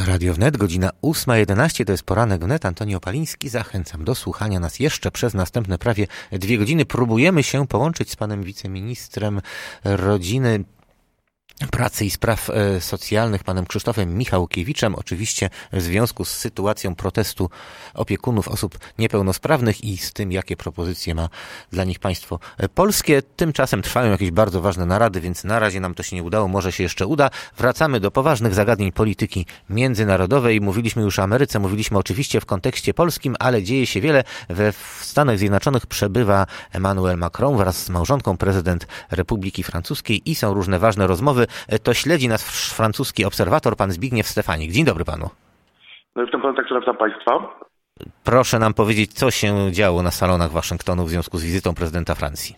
Radio Wnet, godzina 8:11, to jest poranek Wnet. Antoni Opaliński, zachęcam do słuchania nas jeszcze przez następne prawie 2 godziny. Próbujemy się połączyć z panem wiceministrem rodziny, pracy i spraw socjalnych, panem Krzysztofem Michałkiewiczem, oczywiście w związku z sytuacją protestu opiekunów osób niepełnosprawnych i z tym, jakie propozycje ma dla nich państwo polskie. Tymczasem trwają jakieś bardzo ważne narady, więc na razie nam to się nie udało, może się jeszcze uda. Wracamy do poważnych zagadnień polityki międzynarodowej. Mówiliśmy już o Ameryce, mówiliśmy oczywiście w kontekście polskim, ale dzieje się wiele. W Stanach Zjednoczonych przebywa Emmanuel Macron wraz z małżonką, prezydent Republiki Francuskiej, i są różne ważne rozmowy. To śledzi nas francuski obserwator, pan Zbigniew Stefanik. Dzień dobry panu. Witam pana redaktora, witam państwa. Proszę nam powiedzieć, co się działo na salonach Waszyngtonu w związku z wizytą prezydenta Francji.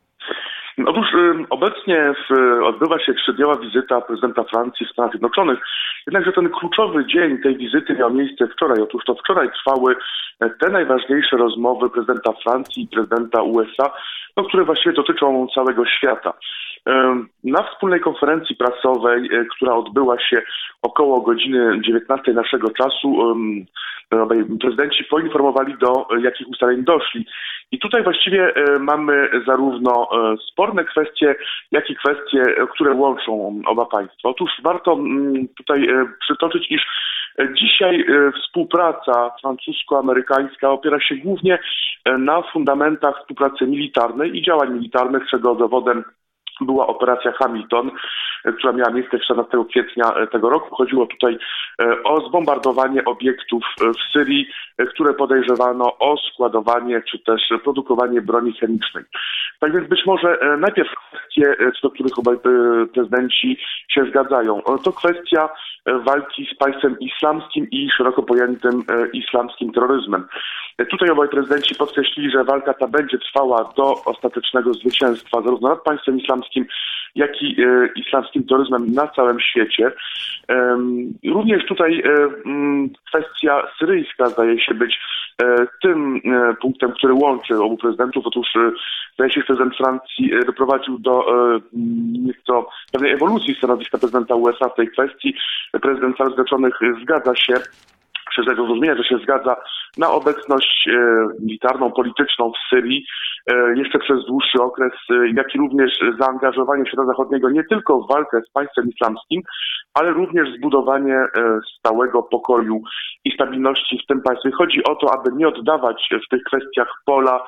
Otóż obecnie odbywa się 3-dniowa wizyta prezydenta Francji w Stanach Zjednoczonych. Jednakże ten kluczowy dzień tej wizyty miał miejsce wczoraj. Otóż to wczoraj trwały te najważniejsze rozmowy prezydenta Francji i prezydenta USA, które właściwie dotyczą całego świata. Na wspólnej konferencji prasowej, która odbyła się około godziny 19 naszego czasu, prezydenci poinformowali, do jakich ustaleń doszli. I tutaj właściwie mamy zarówno sporne kwestie, jak i kwestie, które łączą oba państwa. Otóż warto tutaj przytoczyć, iż dzisiaj współpraca francusko-amerykańska opiera się głównie na fundamentach współpracy militarnej i działań militarnych, czego dowodem była operacja Hamilton, która miała miejsce 14 kwietnia tego roku. Chodziło tutaj o zbombardowanie obiektów w Syrii, które podejrzewano o składowanie czy też produkowanie broni chemicznej. Tak więc być może najpierw kwestie, co do których obaj prezydenci się zgadzają. To kwestia walki z państwem islamskim i szeroko pojętym islamskim terroryzmem. Tutaj obaj prezydenci podkreślili, że walka ta będzie trwała do ostatecznego zwycięstwa zarówno nad państwem islamskim, jak i islamskim terroryzmem na całym świecie. Również tutaj kwestia syryjska zdaje się być tym punktem, który łączy obu prezydentów. Otóż zdaje się, że prezydent Francji doprowadził do nieco pewnej ewolucji stanowiska prezydenta USA w tej kwestii. Prezydent Stanów Zjednoczonych zgadza się, przez zrozumienie, że się zgadza na obecność militarną, polityczną w Syrii jeszcze przez dłuższy okres, jak i również zaangażowanie świata zachodniego nie tylko w walkę z państwem islamskim, ale również zbudowanie stałego pokoju i stabilności w tym państwie. Chodzi o to, aby nie oddawać w tych kwestiach pola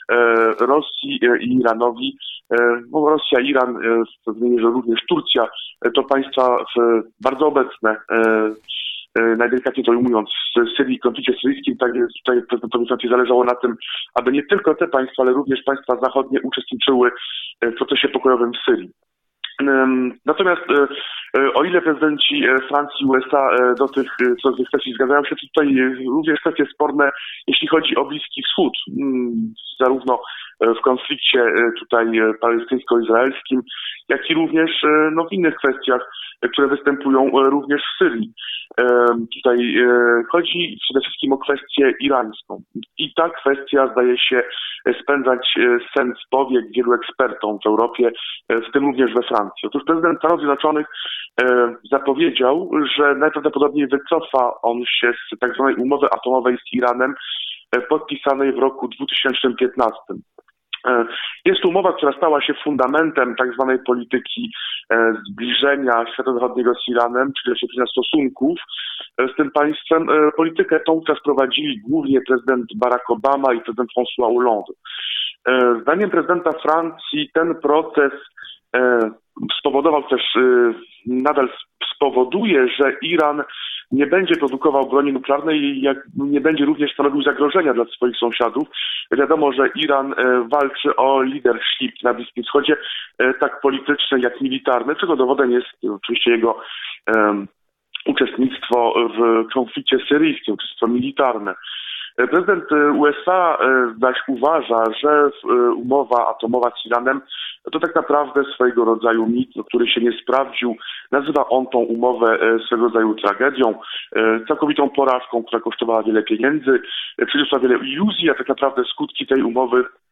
Rosji i Iranowi. Rosja, Iran, w pewnej mierze również Turcja, to państwa bardzo obecne, najdelikatniej to ujmując, w Syrii, konflikcie syryjskim. Tak więc tutaj prezydentowi Francji zależało na tym, aby nie tylko te państwa, ale również państwa zachodnie uczestniczyły w procesie pokojowym w Syrii. Natomiast o ile prezydenci Francji i USA co do tych kwestii zgadzają się, to tutaj również kwestie sporne, jeśli chodzi o Bliski Wschód, zarówno w konflikcie tutaj palestyńsko-izraelskim, jak i również w innych kwestiach, które występują również w Syrii. Tutaj chodzi przede wszystkim o kwestię irańską. I ta kwestia zdaje się spędzać sen z powiek wielu ekspertom w Europie, w tym również we Francji. Otóż prezydent Stanów Zjednoczonych zapowiedział, że najprawdopodobniej wycofa on się z tak zwanej umowy atomowej z Iranem, podpisanej w roku 2015. Jest to umowa, która stała się fundamentem tak zwanej polityki zbliżenia świata zachodniego z Iranem, czyli ocieplenia stosunków z tym państwem. Politykę tą wówczas prowadzili głównie prezydent Barack Obama i prezydent François Hollande. Zdaniem prezydenta Francji ten proces spowodował też, nadal spowoduje, że Iran nie będzie produkował broni nuklearnej i nie będzie również stanowił zagrożenia dla swoich sąsiadów. Wiadomo, że Iran walczy o leadership na Bliskim Wschodzie, tak polityczny, jak militarny, czego dowodem jest oczywiście jego uczestnictwo w konflikcie syryjskim, uczestnictwo militarne. Prezydent USA zaś uważa, że umowa atomowa z Iranem to tak naprawdę swojego rodzaju mit, który się nie sprawdził. Nazywa on tą umowę swego rodzaju tragedią, całkowitą porażką, która kosztowała wiele pieniędzy, przyniosła wiele iluzji, a tak naprawdę skutki tej umowy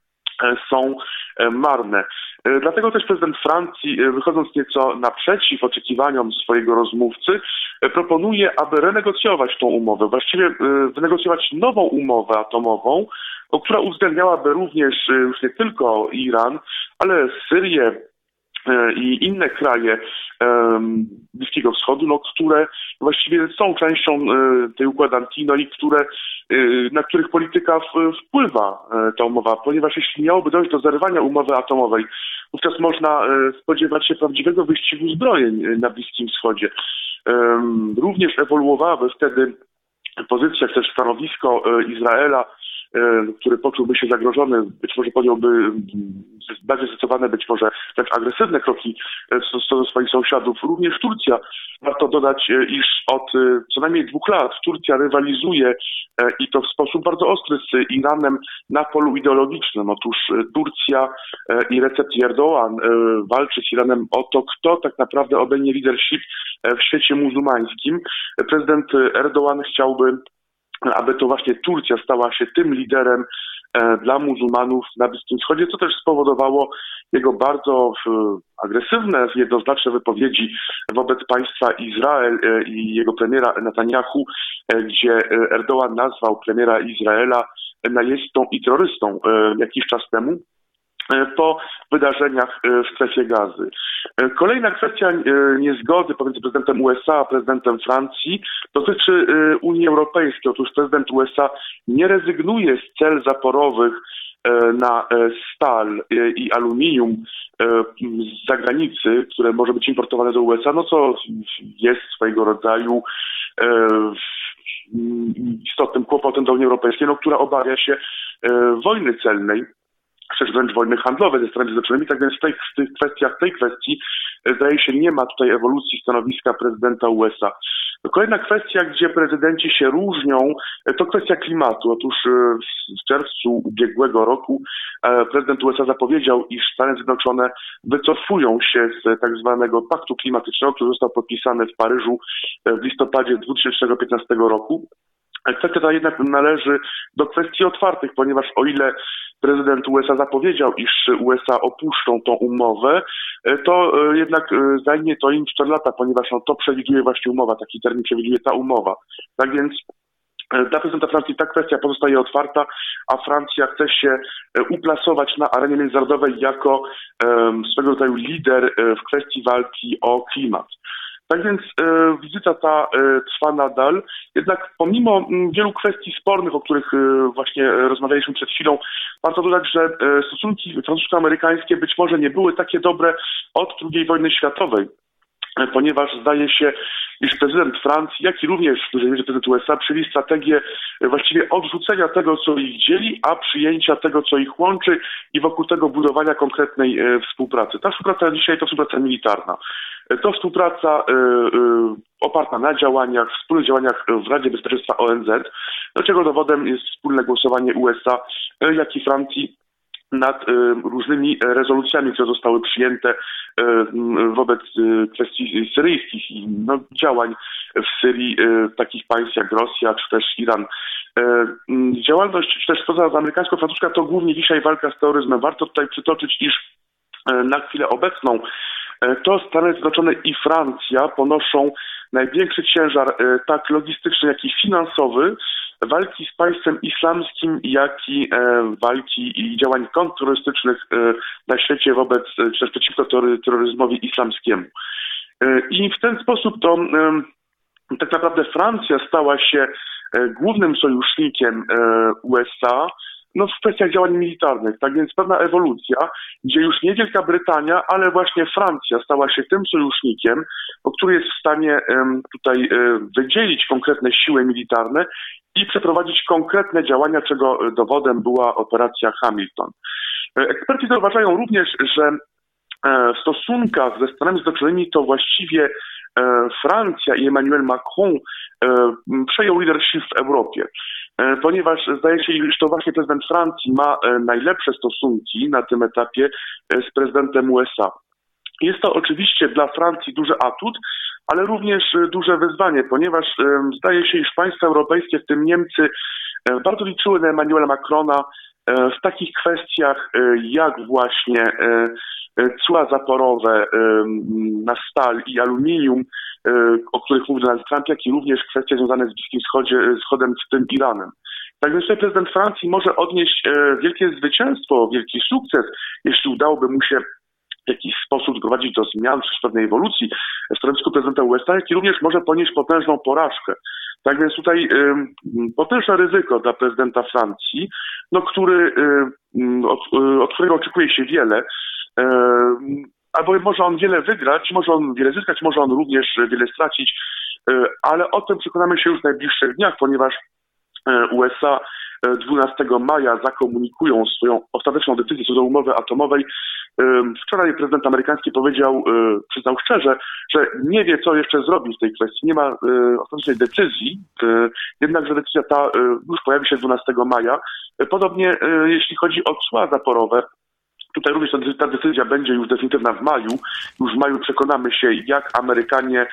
są marne. Dlatego też prezydent Francji, wychodząc nieco naprzeciw oczekiwaniom swojego rozmówcy, proponuje, aby renegocjować tą umowę, właściwie wynegocjować nową umowę atomową, która uwzględniałaby również już nie tylko Iran, ale Syrię i inne kraje Bliskiego Wschodu, które właściwie są częścią tej układanki, i na których polityka wpływa ta umowa, ponieważ jeśli miałoby dojść do zerwania umowy atomowej, wówczas można spodziewać się prawdziwego wyścigu zbrojeń na Bliskim Wschodzie. Również ewoluowałaby wtedy pozycja, też stanowisko Izraela, który poczułby się zagrożony, być może podjąłby bardziej zdecydowane, być może wręcz agresywne kroki do swoich sąsiadów. Również Turcja, warto dodać, iż od co najmniej 2 lat Turcja rywalizuje i to w sposób bardzo ostry z Iranem na polu ideologicznym. Otóż Turcja i Recep Erdoğan walczy z Iranem o to, kto tak naprawdę obejmie leadership w świecie muzułmańskim. Prezydent Erdoğan chciałby, aby to właśnie Turcja stała się tym liderem dla muzułmanów na Bliskim Wschodzie, co też spowodowało jego bardzo agresywne, jednoznaczne wypowiedzi wobec państwa Izrael i jego premiera Netanyahu, gdzie Erdoğan nazwał premiera Izraela najeźdźcą i terrorystą jakiś czas temu, po wydarzeniach w strefie Gazy. Kolejna kwestia niezgody pomiędzy prezydentem USA a prezydentem Francji dotyczy Unii Europejskiej. Otóż prezydent USA nie rezygnuje z cel zaporowych na stal i aluminium z zagranicy, które może być importowane do USA, co jest swojego rodzaju istotnym kłopotem dla Unii Europejskiej, która obawia się wojny celnej, czy wręcz wojny handlowej ze Stanami Zjednoczonymi. Tak więc w tej kwestii zdaje się nie ma tutaj ewolucji stanowiska prezydenta USA. Kolejna kwestia, gdzie prezydenci się różnią, to kwestia klimatu. Otóż w czerwcu ubiegłego roku prezydent USA zapowiedział, iż Stany Zjednoczone wycofują się z tak zwanego paktu klimatycznego, który został podpisany w Paryżu w listopadzie 2015 roku. Kwestia ta jednak należy do kwestii otwartych, ponieważ o ile prezydent USA zapowiedział, iż USA opuszczą tą umowę, to jednak zajmie to im 4 lata, ponieważ to przewiduje właśnie umowa, taki termin przewiduje ta umowa. Tak więc dla prezydenta Francji ta kwestia pozostaje otwarta, a Francja chce się uplasować na arenie międzynarodowej jako swego rodzaju lider w kwestii walki o klimat. Tak więc wizyta ta trwa nadal, jednak pomimo wielu kwestii spornych, o których właśnie rozmawialiśmy przed chwilą, warto dodać, że stosunki francusko-amerykańskie być może nie były takie dobre od II wojny światowej, ponieważ zdaje się, iż prezydent Francji, jak i również w dużej mierze prezydent USA przyjęli strategię właściwie odrzucenia tego, co ich dzieli, a przyjęcia tego, co ich łączy i wokół tego budowania konkretnej współpracy. Ta współpraca dzisiaj to współpraca militarna. To współpraca oparta na wspólnych działaniach w Radzie Bezpieczeństwa ONZ, do czego dowodem jest wspólne głosowanie USA, jak i Francji nad różnymi rezolucjami, które zostały przyjęte wobec kwestii syryjskich i działań w Syrii takich państw jak Rosja czy też Iran. Działalność też amerykańsko-francuska to głównie dzisiaj walka z terroryzmem. Warto tutaj przytoczyć, iż na chwilę obecną to Stany Zjednoczone i Francja ponoszą największy ciężar tak logistyczny, jak i finansowy walki z państwem islamskim, jak i walki i działań kontrterrorystycznych na świecie wobec, czy też przeciwko terroryzmowi islamskiemu. I w ten sposób to tak naprawdę Francja stała się głównym sojusznikiem USA w kwestiach działań militarnych. Tak więc pewna ewolucja, gdzie już nie Wielka Brytania, ale właśnie Francja stała się tym sojusznikiem, który jest w stanie tutaj wydzielić konkretne siły militarne i przeprowadzić konkretne działania, czego dowodem była operacja Hamilton. Eksperci zauważają również, że w stosunkach ze Stanami Zjednoczonymi to właściwie Francja i Emmanuel Macron przejął leadership w Europie, ponieważ zdaje się, że to właśnie prezydent Francji ma najlepsze stosunki na tym etapie z prezydentem USA. Jest to oczywiście dla Francji duży atut, ale również duże wyzwanie, ponieważ zdaje się, iż państwa europejskie, w tym Niemcy, bardzo liczyły na Emmanuela Macrona w takich kwestiach jak właśnie cła zaporowe na stal i aluminium, o których mówił Donald Trump, jak i również kwestie związane z Bliskim Wschodem, w tym Iranem. Tak więc tutaj prezydent Francji może odnieść wielkie zwycięstwo, wielki sukces, jeśli udałoby mu się w jakiś sposób doprowadzić do zmian czy pewnej ewolucji w stanowisku prezydenta USA, jak i również może ponieść potężną porażkę. Tak więc tutaj potężne ryzyko dla prezydenta Francji, od którego oczekuje się wiele, albo może on wiele wygrać, może on wiele zyskać, może on również wiele stracić, ale o tym przekonamy się już w najbliższych dniach, ponieważ USA 12 maja zakomunikują swoją ostateczną decyzję co do umowy atomowej. Wczoraj prezydent amerykański przyznał szczerze, że nie wie, co jeszcze zrobi w tej kwestii. Nie ma ostatecznej decyzji, jednakże decyzja ta już pojawi się 12 maja. Podobnie jeśli chodzi o cła zaporowe, tutaj również ta decyzja będzie już definitywna w maju. Już w maju przekonamy się, jak Amerykanie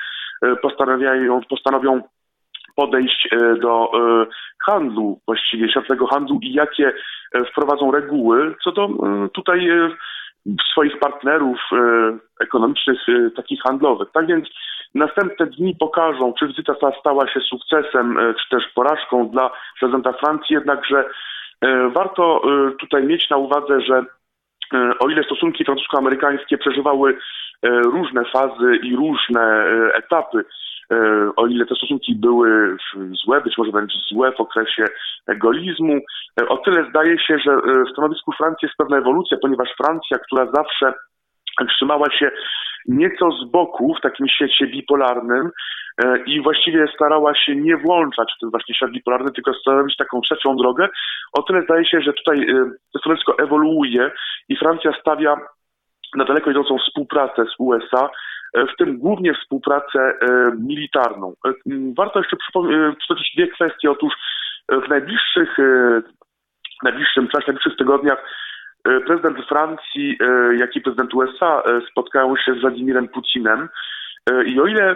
postanowią podejść do handlu, właściwie światowego handlu i jakie wprowadzą reguły co do tutaj swoich partnerów ekonomicznych, takich handlowych. Tak więc następne dni pokażą, czy wizyta ta stała się sukcesem, czy też porażką dla prezydenta Francji, jednakże warto tutaj mieć na uwadze, że o ile stosunki francusko-amerykańskie przeżywały różne fazy i różne etapy, o ile te stosunki były złe, być może wręcz złe w okresie golizmu, o tyle zdaje się, że w stanowisku Francji jest pewna ewolucja, ponieważ Francja, która zawsze trzymała się nieco z boku w takim świecie bipolarnym i właściwie starała się nie włączać w ten właśnie świat bipolarny, tylko stanowić taką trzecią drogę, o tyle zdaje się, że tutaj to stanowisko ewoluuje i Francja stawia na daleko idącą współpracę z USA, w tym głównie współpracę militarną. Warto jeszcze przytoczyć dwie kwestie. Otóż w najbliższym czasie, w najbliższych tygodniach prezydent Francji, jak i prezydent USA spotkają się z Władimirem Putinem i o ile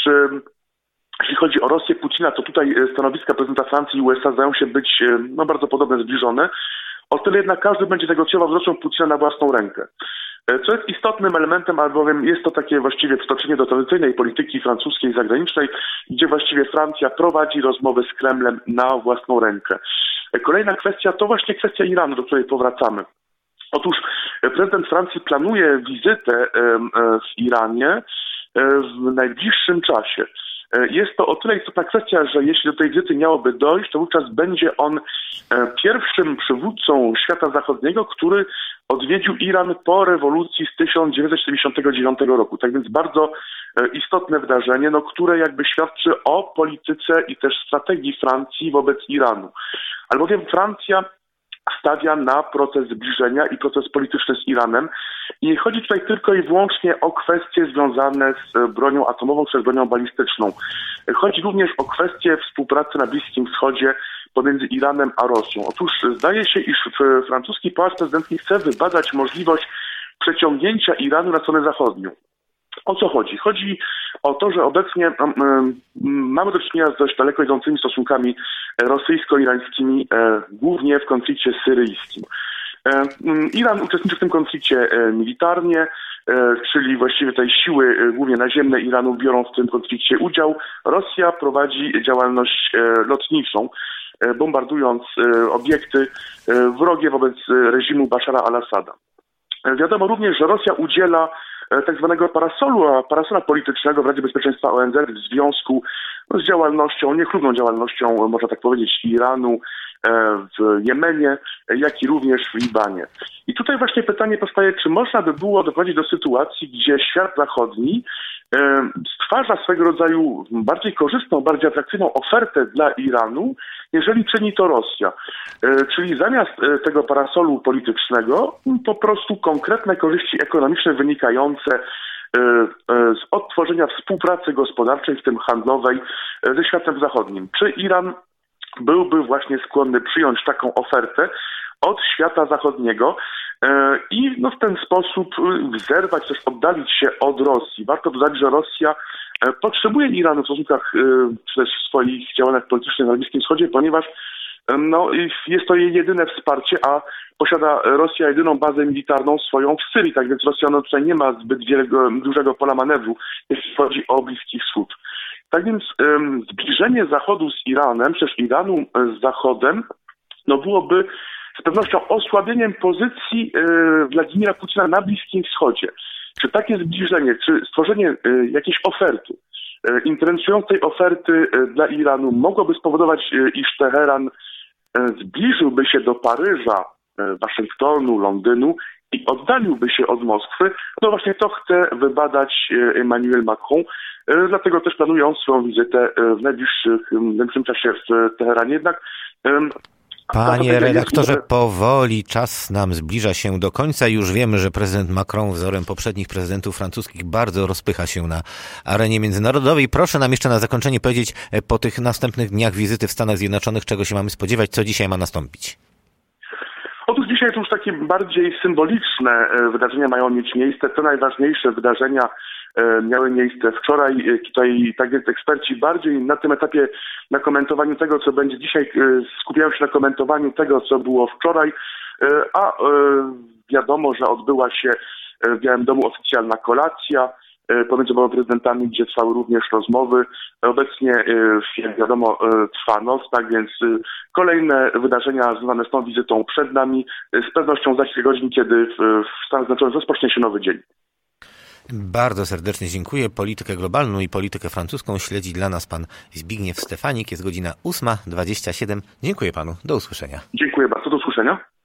jeśli chodzi o Rosję Putina, to tutaj stanowiska prezydenta Francji i USA zdają się być bardzo podobne, zbliżone, o tyle jednak każdy będzie negocjował z Rosją Putina na własną rękę. Co jest istotnym elementem, albowiem jest to takie właściwie wtoczenie do tradycyjnej polityki francuskiej zagranicznej, gdzie właściwie Francja prowadzi rozmowy z Kremlem na własną rękę. Kolejna kwestia to właśnie kwestia Iranu, do której powracamy. Otóż prezydent Francji planuje wizytę w Iranie w najbliższym czasie. Jest to o tyle istotna kwestia, że jeśli do tej wizyty miałoby dojść, to wówczas będzie on pierwszym przywódcą świata zachodniego, który odwiedził Iran po rewolucji z 1979 roku. Tak więc bardzo istotne wydarzenie, które jakby świadczy o polityce i też strategii Francji wobec Iranu. Albowiem Francja stawia na proces zbliżenia i proces polityczny z Iranem. I nie chodzi tutaj tylko i wyłącznie o kwestie związane z bronią atomową czy z bronią balistyczną. Chodzi również o kwestie współpracy na Bliskim Wschodzie pomiędzy Iranem a Rosją. Otóż zdaje się, iż francuski pałac prezydencki chce wybadać możliwość przeciągnięcia Iranu na stronę zachodnią. O co chodzi? Chodzi o to, że obecnie mamy do czynienia z dość daleko idącymi stosunkami rosyjsko-irańskimi, głównie w konflikcie syryjskim. Iran uczestniczy w tym konflikcie militarnie, czyli właściwie tej siły głównie naziemne Iranu biorą w tym konflikcie udział. Rosja prowadzi działalność lotniczą, bombardując obiekty wrogie wobec reżimu Bashara al-Assada. Wiadomo również, że Rosja udziela tak zwanego parasola politycznego w Radzie Bezpieczeństwa ONZ w związku z działalnością, niechlubną działalnością, można tak powiedzieć, Iranu w Jemenie, jak i również w Libanie. I tutaj właśnie pytanie powstaje, czy można by było doprowadzić do sytuacji, gdzie świat zachodni stwarza swego rodzaju bardziej korzystną, bardziej atrakcyjną ofertę dla Iranu, jeżeli czyni to Rosja. Czyli zamiast tego parasolu politycznego po prostu konkretne korzyści ekonomiczne wynikające z odtworzenia współpracy gospodarczej, w tym handlowej, ze światem zachodnim. Czy Iran byłby właśnie skłonny przyjąć taką ofertę od świata zachodniego i w ten sposób zerwać, też oddalić się od Rosji. Warto dodać, że Rosja potrzebuje Iranu w stosunkach, czy też w swoich działaniach politycznych na Bliskim Wschodzie, ponieważ No i jest to jej jedyne wsparcie, a posiada Rosja jedyną bazę militarną swoją w Syrii, tak więc Rosja tutaj nie ma zbyt dużego pola manewru, jeśli chodzi o Bliski Wschód. Tak więc zbliżenie Zachodu z Iranem, przez Iranu z Zachodem, no byłoby z pewnością osłabieniem pozycji Władimira Putina na Bliskim Wschodzie. Czy takie zbliżenie, czy stworzenie jakiejś oferty, interesującej oferty dla Iranu mogłoby spowodować, iż Teheran zbliżyłby się do Paryża, Waszyngtonu, Londynu i oddaliłby się od Moskwy? No właśnie to chce wybadać Emmanuel Macron, dlatego też planują swoją wizytę w najbliższym czasie w Teheranie. Jednak Panie redaktorze, powoli czas nam zbliża się do końca. Już wiemy, że prezydent Macron wzorem poprzednich prezydentów francuskich bardzo rozpycha się na arenie międzynarodowej. Proszę nam jeszcze na zakończenie powiedzieć po tych następnych dniach wizyty w Stanach Zjednoczonych, czego się mamy spodziewać, co dzisiaj ma nastąpić. Otóż dzisiaj to już takie bardziej symboliczne wydarzenia mają mieć miejsce. Te najważniejsze wydarzenia miały miejsce wczoraj. Tutaj tak więc eksperci bardziej na tym etapie na komentowaniu tego, co będzie dzisiaj, skupiają się na komentowaniu tego, co było wczoraj, a wiadomo, że odbyła się w Białym Domu oficjalna kolacja pomiędzy oboma prezydentami, gdzie trwały również rozmowy. Obecnie, jak wiadomo, trwa noc, tak więc kolejne wydarzenia związane z tą wizytą przed nami, z pewnością za kilka godzin, kiedy w Stanach Zjednoczonych rozpocznie się nowy dzień. Bardzo serdecznie dziękuję. Politykę globalną i politykę francuską śledzi dla nas pan Zbigniew Stefanik. Jest godzina 8:27. Dziękuję panu. Do usłyszenia. Dziękuję bardzo. Do usłyszenia.